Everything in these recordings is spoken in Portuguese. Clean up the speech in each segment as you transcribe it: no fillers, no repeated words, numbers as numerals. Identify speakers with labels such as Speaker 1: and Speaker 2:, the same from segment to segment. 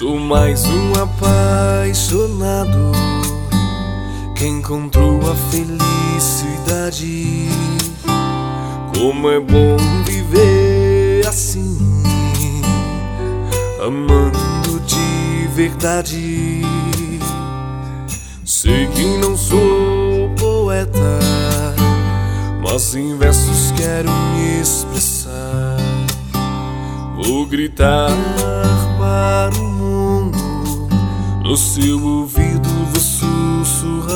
Speaker 1: Sou mais um apaixonado que encontrou a felicidade. Como é bom viver assim, amando de verdade. Sei que não sou poeta, mas em versos quero me expressar. Vou gritar para o mundo, no seu ouvido vou sussurrar.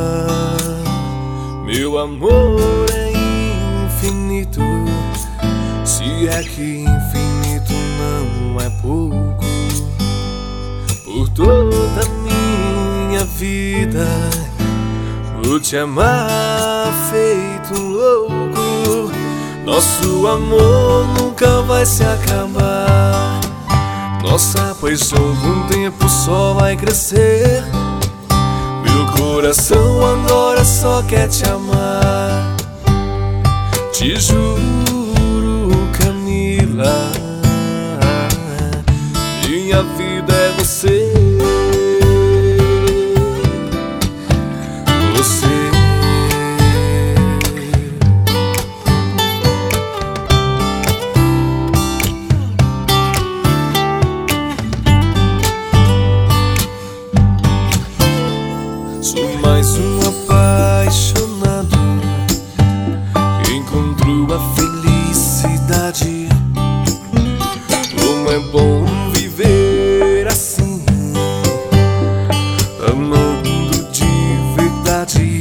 Speaker 1: Meu amor é infinito, se é que infinito não é pouco. Por toda a minha vida vou te amar feito um louco. Nosso amor nunca vai se acabar. Nossa paixão com o tempo só vai crescer. Meu coração agora só quer te amar. Te juro, Camila, minha vida é você. Você. Sou mais um apaixonado que encontrou a felicidade. Como é bom viver assim, amando de verdade.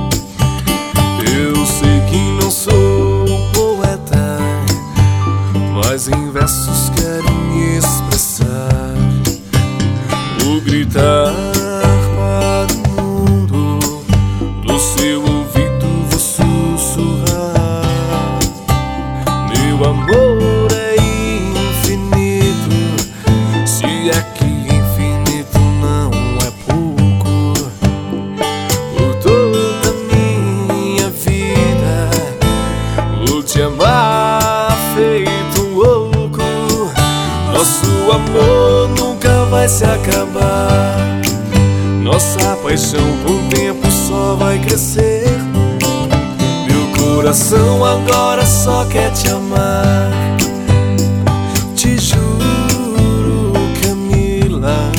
Speaker 1: Eu sei que não sou poeta, mas em versos quero me expressar. Vou gritar para o mundo, no seu ouvido vou sussurrar. Meu amor é infinito, se é que infinito não é pouco. Por toda a minha vida vou te amar feito um louco. Nosso amor nunca vai se acabar. Nossa paixão com o tempo só vai crescer. Meu coração agora só quer te amar. Te juro, Camila,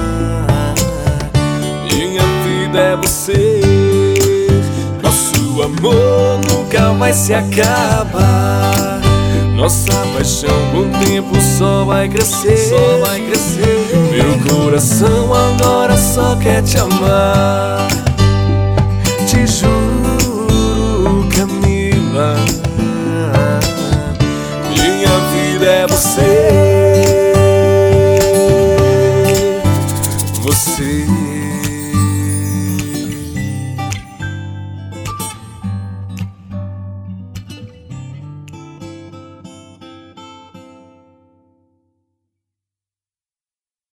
Speaker 1: minha vida é você. Nosso amor nunca vai se acabar. Nossa paixão com o tempo só vai crescer. Meu coração agora só quer te amar.